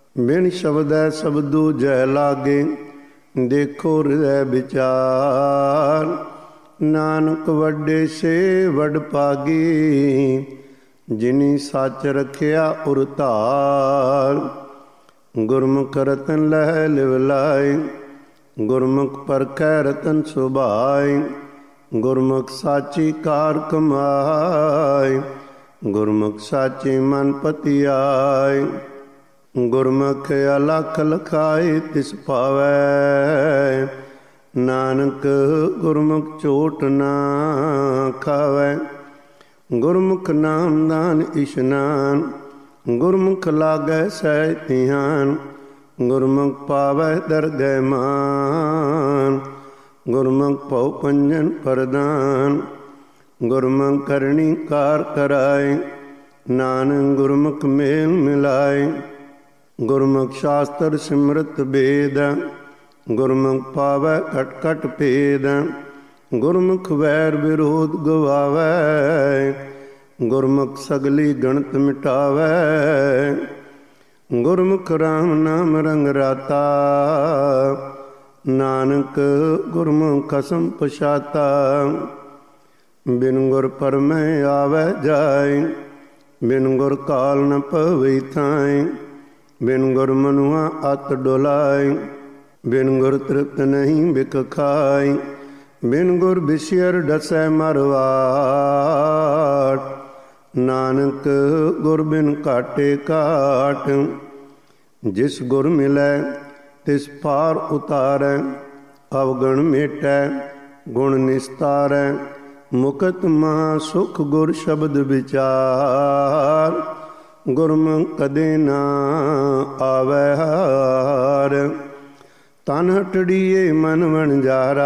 बिन शब्दै सब दूजै लागे, देखो हृदय विचार। नानक वड्डे से वड पागी, जिनी सच रखिया उर धार। गुरमुख रतन लह लिव लाए, गुरमुख परखै रतन सुभाए। गुरमुख साची कार कमाए, गुरमुख साची मन पति आए। गुरमुख अलख लखाए तिस पावै, नानक गुरमुख चोट ना खावै। गुरमुख नाम दान इशनान, गुरमुख लागै सहज ध्यान। गुरमुख पावै दरगह मान, गुरमुख पौ पंजन प्रदान। गुरमुख करणी कार कराए, नानक गुरमुख मेल मिलाए। गुरमुख शास्त्र सिमरत वेद, गुरमुख पावै कट कट भेद। गुरमुख वैर विरोध गवावै, गुरमुख सगली गणत मिटावै। गुरमुख राम नाम रंग राता, नानक गुरमुख कसम पछाता। बिन गुर परमै आवै जाय, बिन गुर काल न पवै थाय। बिन गुर मनुआ अत डोलाय, बिन गुर तृप्त नहीं बिक खाय। बिन गुर बिसियर डसै मरवाट, नानक गुर बिन काटे काट। जिस गुर मिलै तिस पार उतारै, अवगुण मेटै गुण निस्तारै। मुकत महा सुख गुर शब्द विचार, गुरमुख कदे ना आवै हार। तन हटड़िए मन वणजारा,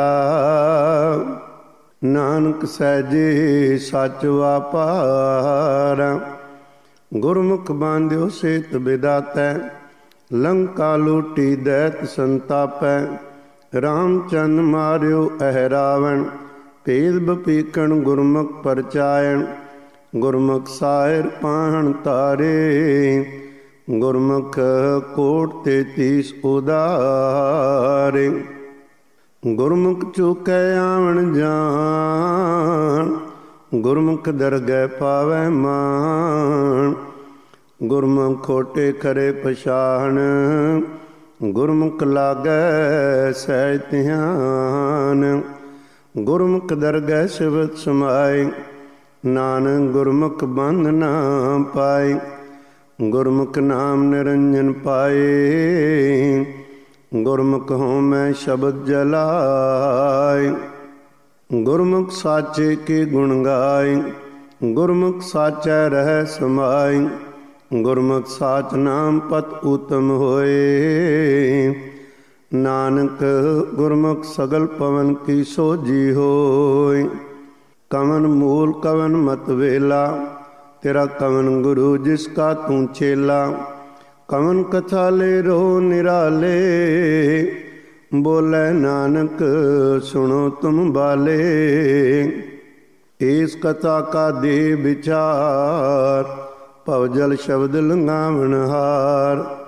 नानक सहजे सच वापार। गुरमुख बांध्यो सेत विदातै, लंका लूटी दैत संतापै। रामचंद मार्यो अह रावण, भेद बपीकण गुरमुख परचायण। गुरमुख साहिर पाहण तारे, गुरमुख कोट 33 उदारे। गुरमुख चूकै आवन जान, गुरमुख दरगह पावै मान। गुरमुख खोटे करे पछाण, गुरमुख लागै सहज ध्यान। गुरमुख दरगह सिवत समाए, नानक गुरमुख बंध ना पाए। गुरमुख नाम निरंजन पाए, गुरमुख होमै शब्द जलाए। गुरमुख साचे के गुण गाए, गुरमुख साचै रह समाए। गुरमुख साच नाम पत उत्तम होए, नानक गुरमुख सगल पवन की सोजी होय। कवन मूल कवन मत वेला, तेरा कवन गुरु जिसका तू चेला। कवन कथा ले रो निराले, बोले नानक सुनो तुम बाले। इस कथा का दे विचार, भवजल शब्द लंघावन हार।